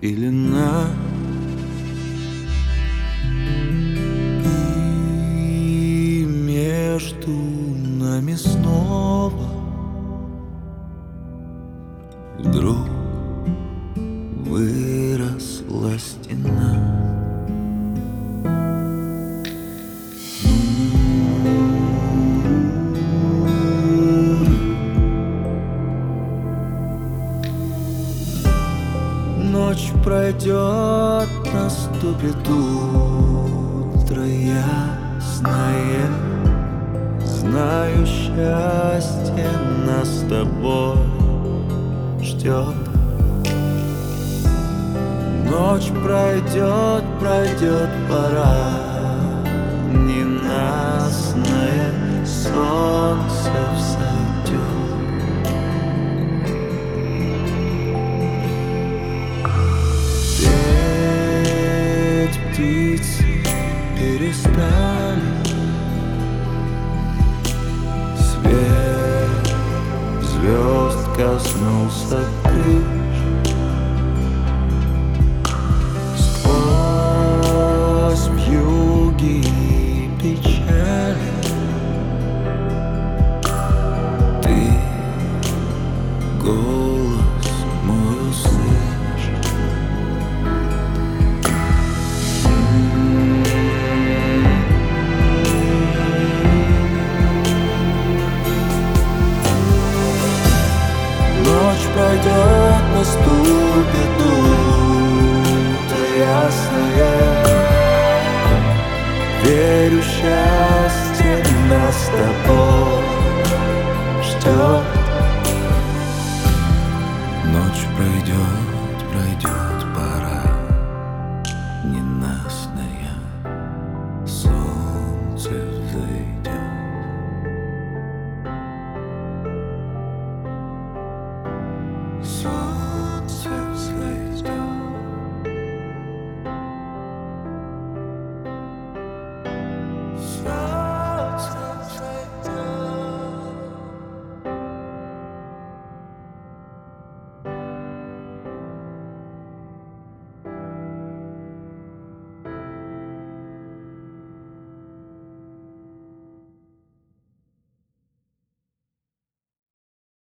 или на. И между нами снова вдруг выросла стена. Ночь пройдет, наступит утро ясное. Знаю, счастье нас с тобой ждет. Ночь пройдет, пройдет пора ненастное, солнце взойдет. Петь птицы перестали, свет звезд коснулся крыш. Сквозь вьюги и печали ты голос мой услышишь. Ночь пройдет, наступит утро ясное. Верю, счастье